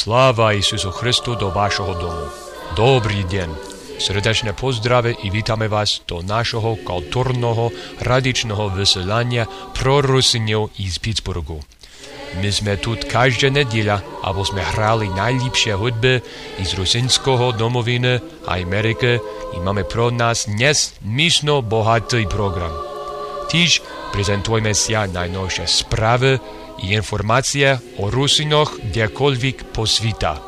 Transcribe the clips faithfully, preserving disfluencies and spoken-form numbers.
Slava Isusu Hristu do vašeho domu. Dobrý deň. Srdečne pozdrave i vítame vás do našeho kultúrneho radičného vysielania pro Rusinov iz Pittsburghu. My sme tu každá nedeľa, aby sme hrali najlepšie hudby iz rusinského domoviny a Ameriky i máme pro nás dnes myšno bohatý program. Tiež prezentujeme sa najnovšie správy i informácie o Rusinoch kdekoľvek po sveta.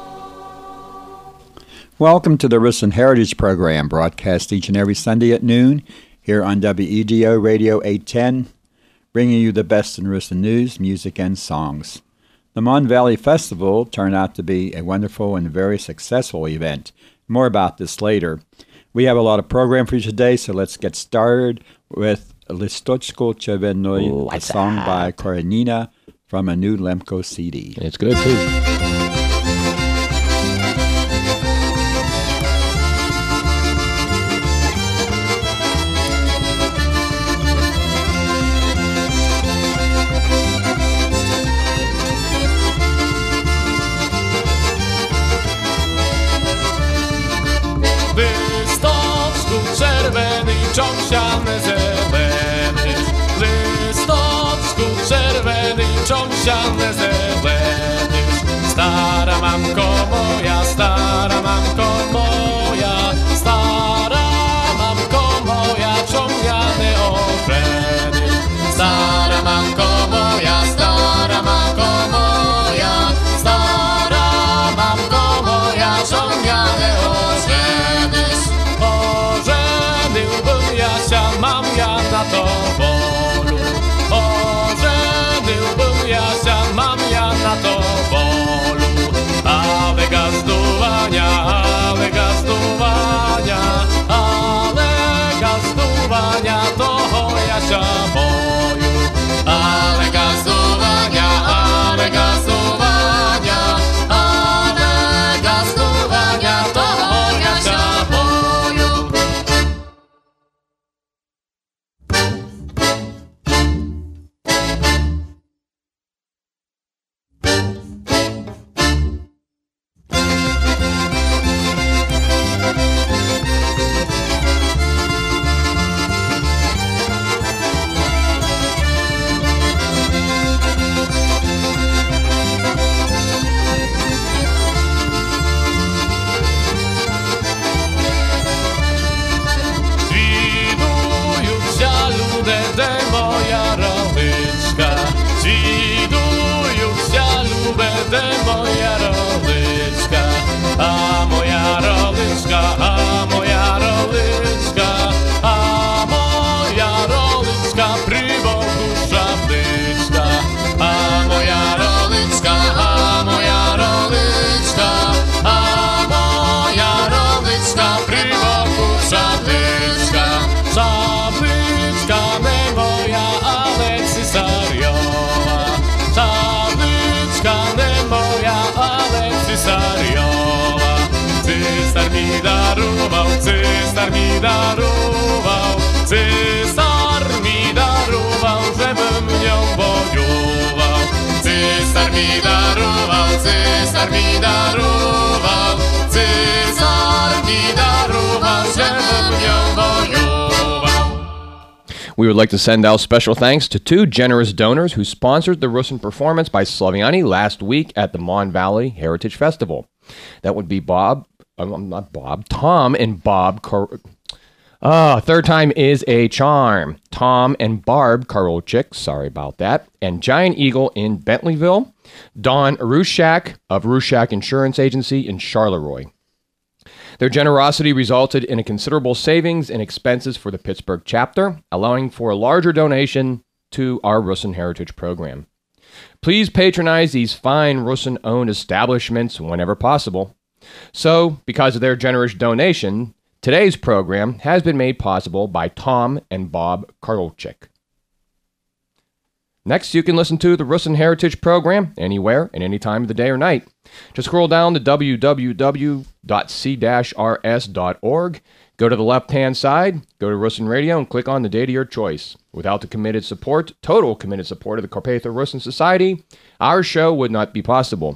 Welcome to the Rusin Heritage Program, broadcast each and every Sunday at noon here on W E D O Radio eight ten, bringing you the best in Rusin news, music, and songs. The Mon Valley Festival turned out to be a wonderful and very successful event. More about this later. We have a lot of program for you today, so let's get started with Listochko Chevenoi, a song by Karenina from a new Lemko C D. It's good, too. Cząsiany zelenysz, listowsku czerwony, cząsiany zelenysz. Stara mamko moja, stara mamko moja, stara mamko moja, cząsiany ożenysz. Stara mamko moja, stara mamko moja, stara mamko moja, cząsiany ożenysz. Mam ja na to wolu, ożeniłbym ja się, mam ja na to wolu. Ale gazdowania, ale gazdowania, ale gazdowania, to ja się boju. Ale gazdowania, ale gazdowania, ale gazdowania, to ja się boju. Cysar mi darował, cysar mi darował, żebym nią bojował. Cysar mi darował, cysar mi darował, cysar mi darował, żebym nią bojował. We would like to send out special thanks to two generous donors who sponsored the Rusin performance by Slaviani last week at the Mon Valley Heritage Festival. That would be Bob, I'm not Bob, Tom and Bob. Kar- ah, third time is a charm. Tom and Barb Karolchik, sorry about that, and Giant Eagle in Bentleyville. Don Rushak of Rushak Insurance Agency in Charleroi. Their generosity resulted in a considerable savings in expenses for the Pittsburgh chapter, allowing for a larger donation to our Rusin Heritage Program. Please patronize these fine Rusin-owned establishments whenever possible. So, because of their generous donation, today's program has been made possible by Tom and Bob Karolchik. Next, you can listen to the Rusin Heritage Program anywhere and any time of the day or night. Just scroll down to w w w dot c dash r s dot org, go to the left-hand side, go to Rusin Radio, and click on the date of your choice. Without the committed support, total committed support of the Carpatho Rusin Society, our show would not be possible.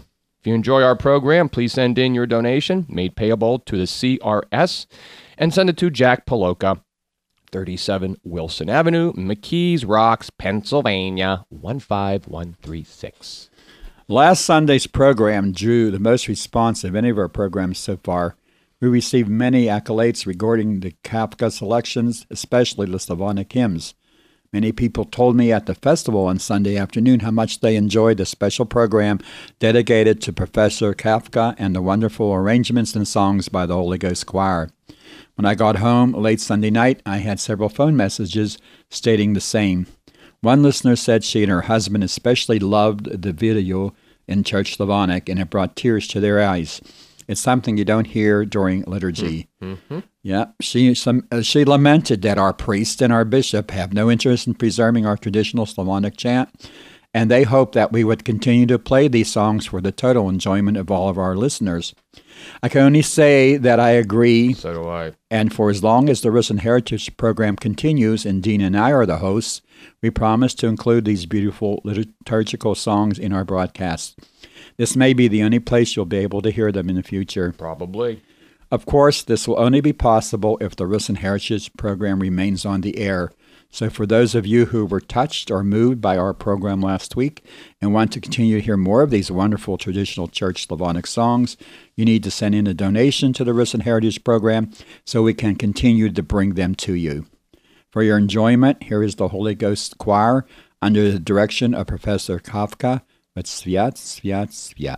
If you enjoy our program, please send in your donation, made payable to the C R S, and send it to Jack Paloka, thirty-seven Wilson Avenue, McKees Rocks, Pennsylvania, one five one three six. Last Sunday's program drew the most response of any of our programs so far. We received many accolades regarding the Kafka selections, especially the Slavonic hymns. Many people told me at the festival on Sunday afternoon how much they enjoyed the special program dedicated to Professor Kafka and the wonderful arrangements and songs by the Holy Ghost Choir. When I got home late Sunday night, I had several phone messages stating the same. One listener said she and her husband especially loved the video in Church Slavonic, and it brought tears to their eyes. It's something you don't hear during liturgy. Mm-hmm. Yeah, she some, uh, she lamented that our priest and our bishop have no interest in preserving our traditional Slavonic chant, and they hope that we would continue to play these songs for the total enjoyment of all of our listeners. I can only say that I agree. So do I. And for as long as the Russian Heritage program continues and Dean and I are the hosts, we promise to include these beautiful liturgical songs in our broadcasts. This may be the only place you'll be able to hear them in the future. Probably. Of course, this will only be possible if the Russian Heritage program remains on the air. So for those of you who were touched or moved by our program last week and want to continue to hear more of these wonderful traditional church Slavonic songs, you need to send in a donation to the Russian Heritage program so we can continue to bring them to you. For your enjoyment, here is the Holy Ghost Choir under the direction of Professor Kafka with Sviat, Sviat, Sviat.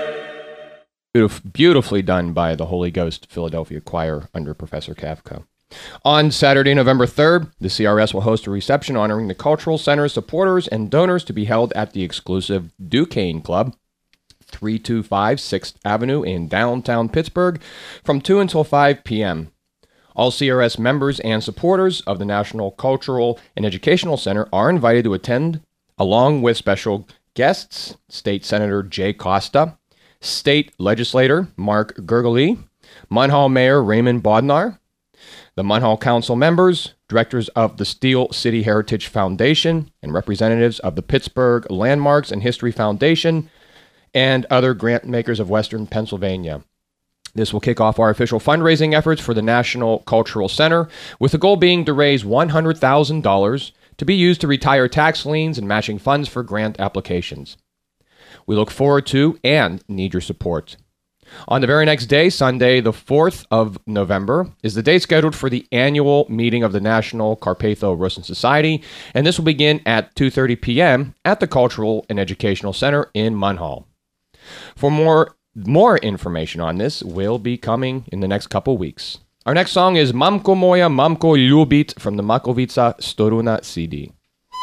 Beautifully done by the Holy Ghost Philadelphia Choir under Professor Kafka. On Saturday, November third, the C R S will host a reception honoring the Cultural Center's supporters and donors to be held at the exclusive Duquesne Club, three two five sixth Avenue in downtown Pittsburgh, from two until five p.m. All C R S members and supporters of the National Cultural and Educational Center are invited to attend, along with special guests, State Senator Jay Costa, State Legislator Mark Gergely, Munhall Mayor Raymond Bodnar, the Munhall Council members, directors of the Steel City Heritage Foundation, and representatives of the Pittsburgh Landmarks and History Foundation, and other grant makers of Western Pennsylvania. This will kick off our official fundraising efforts for the National Cultural Center, with the goal being to raise one hundred thousand dollars to be used to retire tax liens and matching funds for grant applications. We look forward to and need your support. On the very next day, Sunday, the fourth of November, is the day scheduled for the annual meeting of the National Carpatho-Russin Society, and this will begin at two thirty p.m. at the Cultural and Educational Center in Munhall. For more more information on this will be coming in the next couple weeks. Our next song is Mamko Moja, Mamko Ljubit from the Makovica Storuna C D.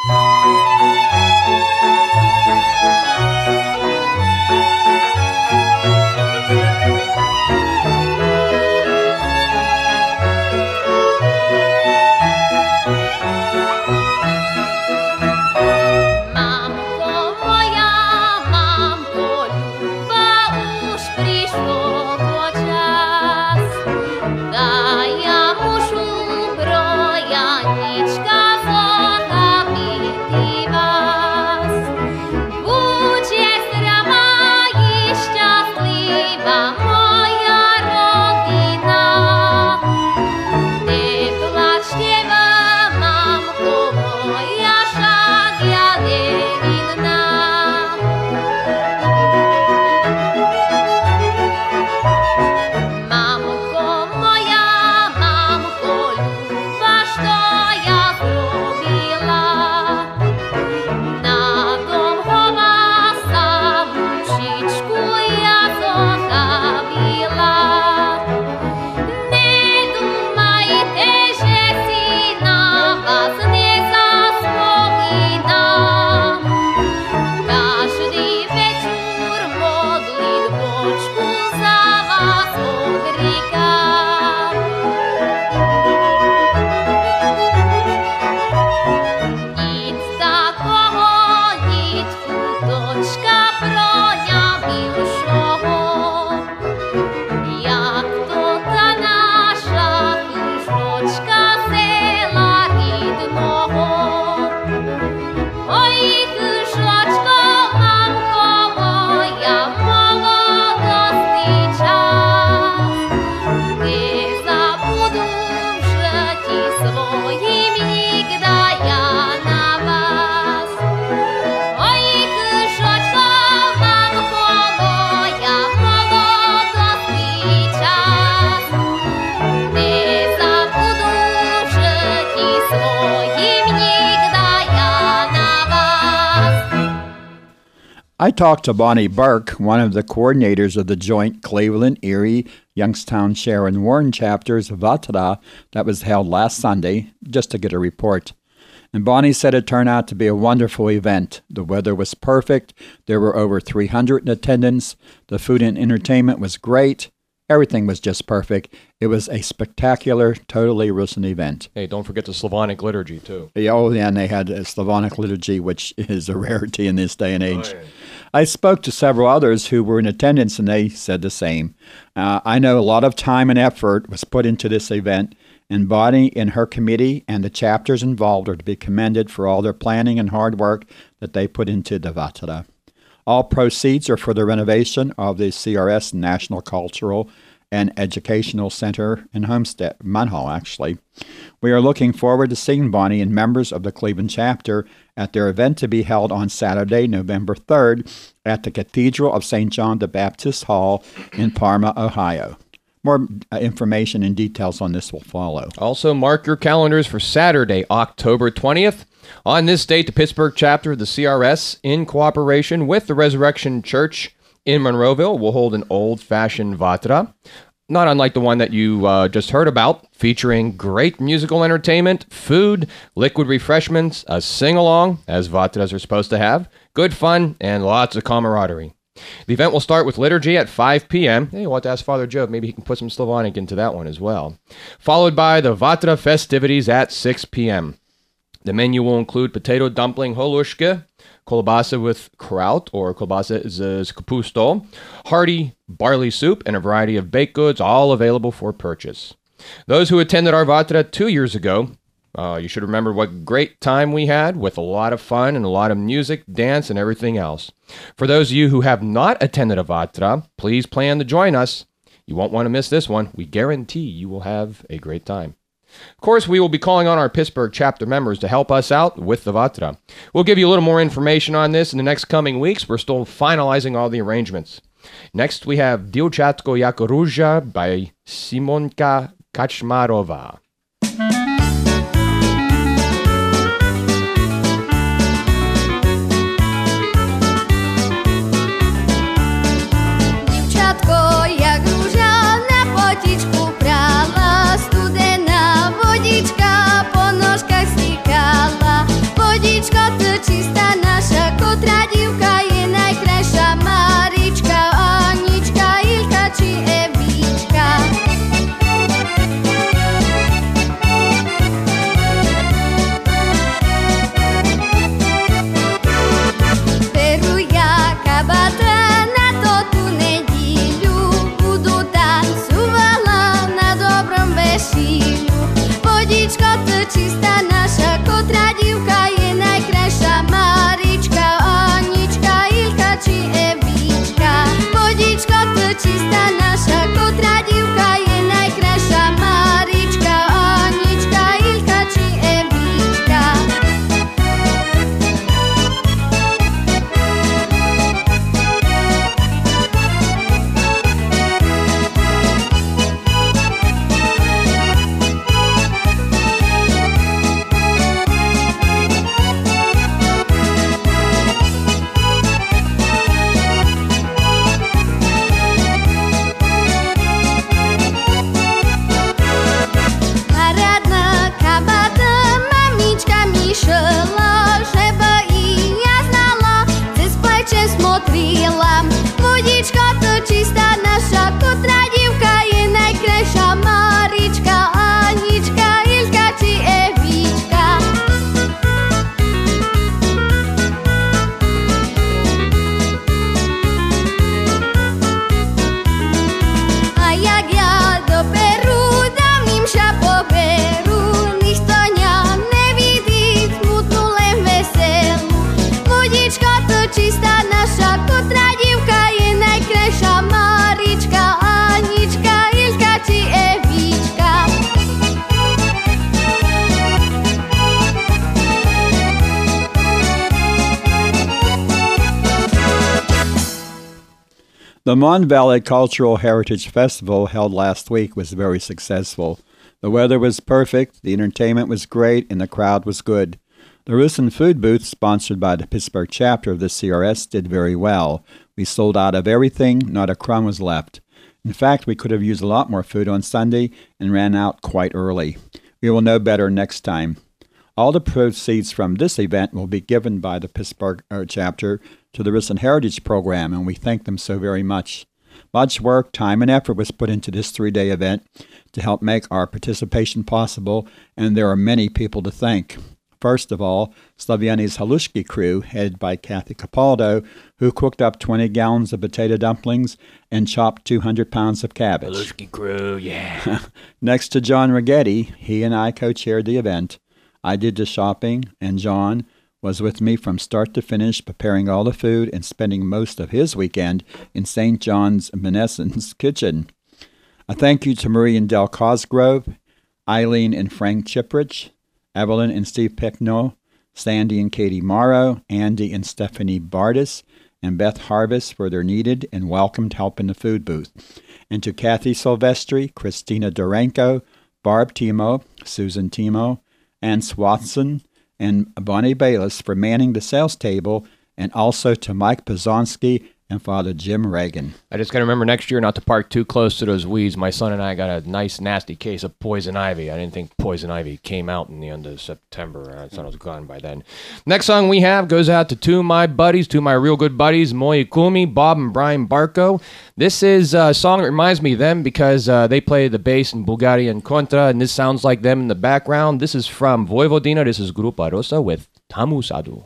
I talked to Bonnie Burke, one of the coordinators of the joint Cleveland, Erie, Youngstown, Sharon, Warren chapters of Vatara that was held last Sunday, just to get a report. And Bonnie said it turned out to be a wonderful event. The weather was perfect. There were over three hundred in attendance. The food and entertainment was great. Everything was just perfect. It was a spectacular, totally Russin event. Hey, don't forget the Slavonic liturgy, too. Yeah, oh, yeah, and they had a Slavonic liturgy, which is a rarity in this day and age. Oh, yeah. I spoke to several others who were in attendance, and they said the same. Uh, I know a lot of time and effort was put into this event, and Bonnie and her committee and the chapters involved are to be commended for all their planning and hard work that they put into the Vatara. All proceeds are for the renovation of the C R S National Cultural and Educational Center in Homestead, Munhall, actually. We are looking forward to seeing Bonnie and members of the Cleveland chapter at their event to be held on Saturday, November third, at the Cathedral of Saint John the Baptist Hall in Parma, Ohio. More uh, information and details on this will follow. Also, mark your calendars for Saturday, October twentieth. On this date, the Pittsburgh chapter of the C R S, in cooperation with the Resurrection Church in Monroeville, will hold an old-fashioned Vatara not unlike the one that you uh, just heard about, featuring great musical entertainment, food, liquid refreshments, a sing-along, as Vatras are supposed to have, good fun, and lots of camaraderie. The event will start with liturgy at five p.m. Hey, we'll have to ask Father Joe. Maybe he can put some Slavonic into that one as well. Followed by the Vatra festivities at six p.m. The menu will include potato dumpling holushke, kolbasa with kraut, or kolbasa z kapusto, hearty barley soup, and a variety of baked goods, all available for purchase. Those who attended our Vatra two years ago, uh, you should remember what great time we had with a lot of fun and a lot of music, dance, and everything else. For those of you who have not attended a Vatra, please plan to join us. You won't want to miss this one. We guarantee you will have a great time. Of course, we will be calling on our Pittsburgh chapter members to help us out with the Vatra. We'll give you a little more information on this in the next coming weeks. We're still finalizing all the arrangements. Next, we have Dievchatko jako Ruzha by Simonka Kaczmarova. Čistá naša kotra dívka je najkrajšia Marička, Anička, Ilka či Evička. Peruja kabata na to tu nedíľu, budú tancovala na dobrom vešilu. Vodičko, to čistá naša kotra dívka je najkrajšia Marička, Anička, Ilka či Evička. Vodičko, to čistá naša kotra dívka je najkrajšia Marička, Anička, Ilka či Evička. Парадна кабата мамичка мишела, чтобы и я знала, цез плече смотрела. Водичка то чиста наша котра дівка є найкраща Маричка, Анічка, Ілька чи Евічка. А як я до Перу дам їм ша поберу, ніхто не видить смутну лем веселу. Водичка то чиста наша котра дівка є найкраща Маричка, Анічка, Ілька чи Евічка. The Mon Valley Cultural Heritage Festival held last week was very successful. The weather was perfect, the entertainment was great, and the crowd was good. The Russin Food Booth, sponsored by the Pittsburgh chapter of the C R S, did very well. We sold out of everything, not a crumb was left. In fact, we could have used a lot more food on Sunday and ran out quite early. We will know better next time. All the proceeds from this event will be given by the Pittsburgh uh, chapter to the Russin Heritage Program, and we thank them so very much. Much work, time, and effort was put into this three-day event to help make our participation possible, and there are many people to thank. First of all, Slaviani's Halushki crew, headed by Kathy Capaldo, who cooked up twenty gallons of potato dumplings and chopped two hundred pounds of cabbage. Halushki crew, yeah. Next to John Rigetti, he and I co-chaired the event. I did the shopping, and John was with me from start to finish, preparing all the food and spending most of his weekend in Saint John's Menneson's kitchen. A thank you to Marie and Del Cosgrove, Eileen and Frank Chiprich, Evelyn and Steve Pecknell, Sandy and Katie Morrow, Andy and Stephanie Bardis, and Beth Harvest for their needed and welcomed help in the food booth. And to Kathy Silvestri, Christina Duranko, Barb Timo, Susan Timo, Ann Swatson, and Bonnie Bayless for manning the sales table, and also to Mike Pazonsky and Father Jim Reagan. I just got to remember next year not to park too close to those weeds. My son and I got a nice, nasty case of poison ivy. I didn't think poison ivy came out in the end of September. I thought it was gone by then. Next song we have goes out to two of my buddies, two of my real good buddies, Moi Kumi, Bob and Brian Barco. This is a song that reminds me of them because uh, they play the bass in Bulgaria and Contra, and this sounds like them in the background. This is from Vojvodina. This is Grupa Rosa with Tamu Sadu.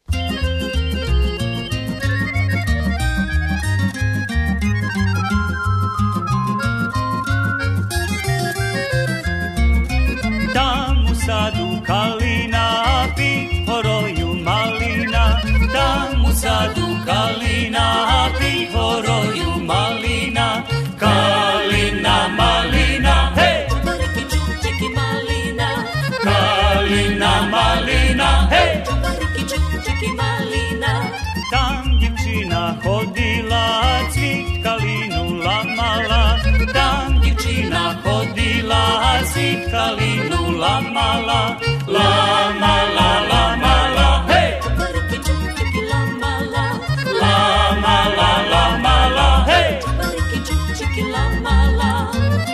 Sadu kalina, pi horoju malina. Tamu sadu kalina, pi horoju malina. Kalina malina, hey. Čobariki čučeki malina. Kalina malina, hey. Čobariki čučeki malina. Tam djevčina hodila, cvit kalinu lamala. Tam djevčina hodila, cvit kalinu lamala. Lamala, lamala, hey! Čobariki čučeki lamala. Lamala, lamala, hey! Čobariki čučeki lamala.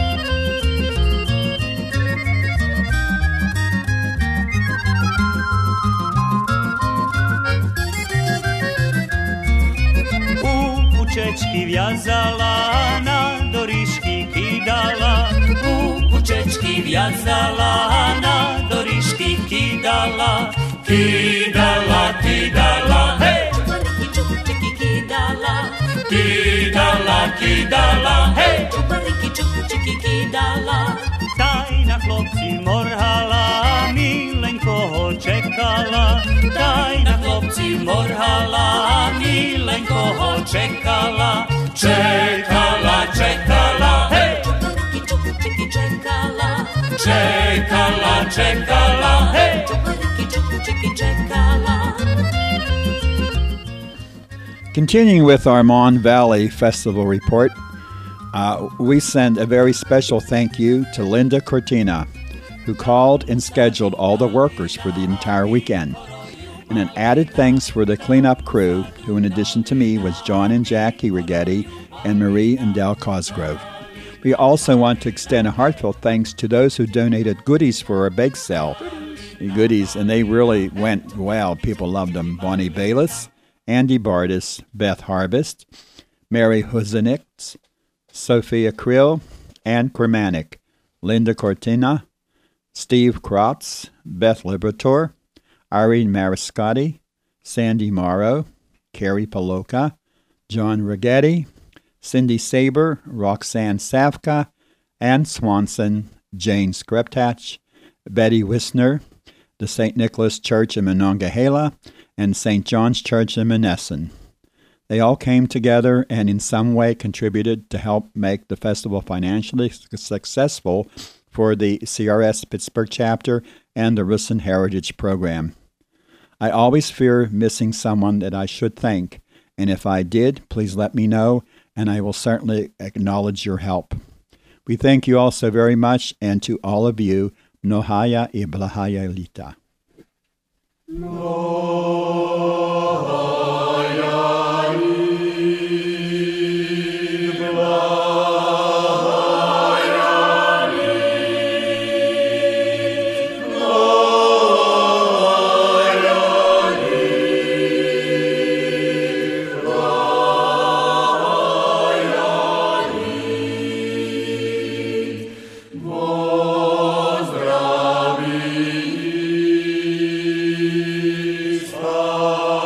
Pučečki vjazala, na doriški kidala. U pučečki vjazala, na doriški kidala. Kidala, kidala, hej! Čobariki čučeki kidala. Kidala, kidala, hej! Čobariki čučeki kidala. Tajna hlopci morhala, milenko čekala. Tajna hlopci morhala, milenko čekala. Čekala, čekala, hej! Čobariki čučeki čekala. Čekala, čekala, hej! Čobariki čučeki čekala. Continuing with our Mon Valley Festival report, uh, we send a very special thank you to Linda Cortina, who called and scheduled all the workers for the entire weekend. And an added thanks for the cleanup crew, who in addition to me was John and Jackie Rigetti and Marie and Del Cosgrove. We also want to extend a heartfelt thanks to those who donated goodies for our bake sale. Goodies, and they really went well. People loved them. Bonnie Bayless, Andy Bardis, Beth Harvest, Mary Huzenix, Sophia Krill, Ann Kermanik, Linda Cortina, Steve Kratz, Beth Liberator, Irene Mariscotti, Sandy Morrow, Carrie Paloka, John Rigetti, Cindy Saber, Roxanne Savka, Ann Swanson, Jane Skreptach, Betty Wisner, the Saint Nicholas Church in Monongahela, and Saint John's Church in Monessen. They all came together and in some way contributed to help make the festival financially successful for the C R S Pittsburgh chapter and the Russin Heritage Program. I always fear missing someone that I should thank, and if I did, please let me know, and I will certainly acknowledge your help. We thank you all so very much, and to all of you, Nohaya y Blahaya Lita. Pozdravi,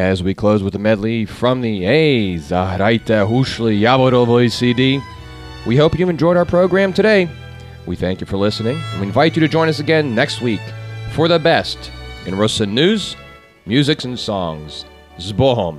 As we close with a medley from the Hey Zahrajte Hušli Javorovoj C D, we hope you've enjoyed our program today. We thank you for listening, and we invite you to join us again next week for the best in Russian news, music, and songs. Z Bohom.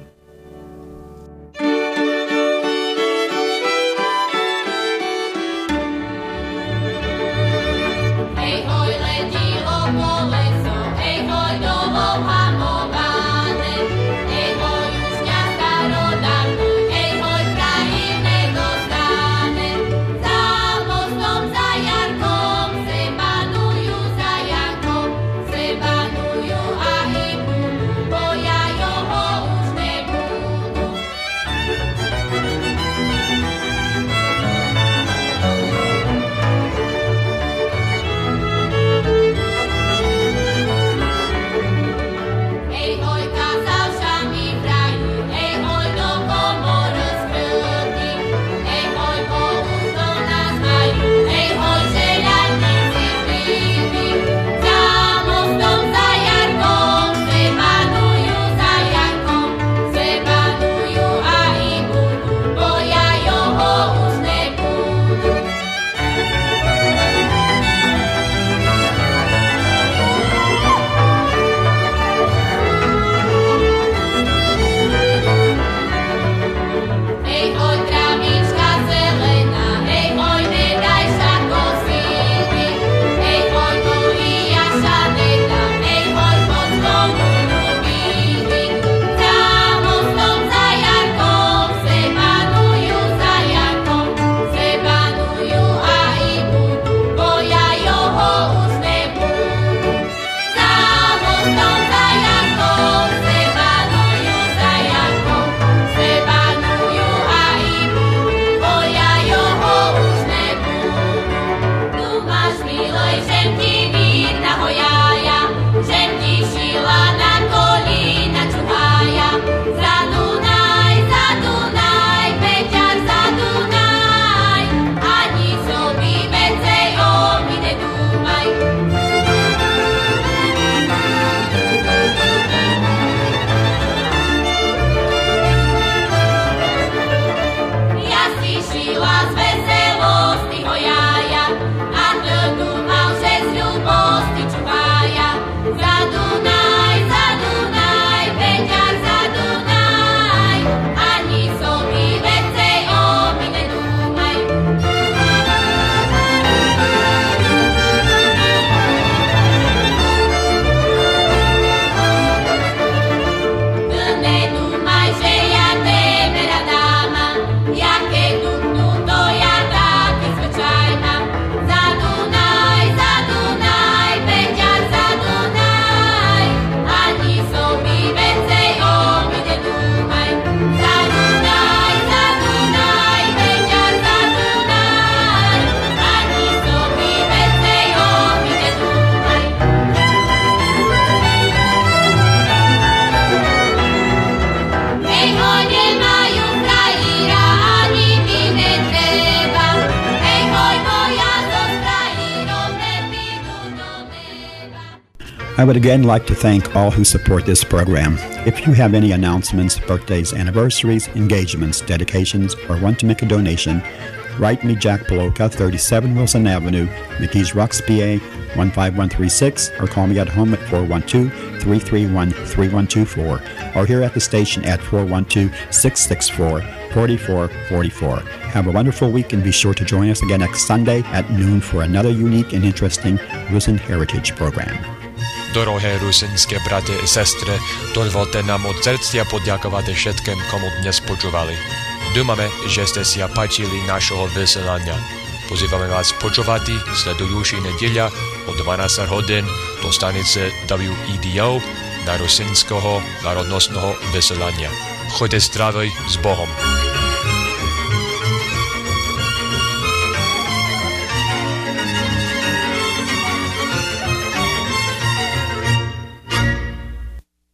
I would again like to thank all who support this program. If you have any announcements, birthdays, anniversaries, engagements, dedications, or want to make a donation, write me Jack Poloka, thirty-seven Wilson Avenue, McKees Rocks, P A one five one three six, or call me at home at four one two, three three one, three one two four, or here at the station at four one two, six six four, four four four four. Have a wonderful week and be sure to join us again next Sunday at noon for another unique and interesting Rusin Heritage program. Dorohé rusinské brate i sestry, dovolte nám od srdcia poďakovať všetkým, komu dnes počúvali. Dúfame, že ste si páčili našho vysielania. Pozývame vás počúvať sledujúci nedeľa o dvanásť hodín do stanice W E D O na rusinského národnostného vysielania. Choďte zdravý, s Bohom.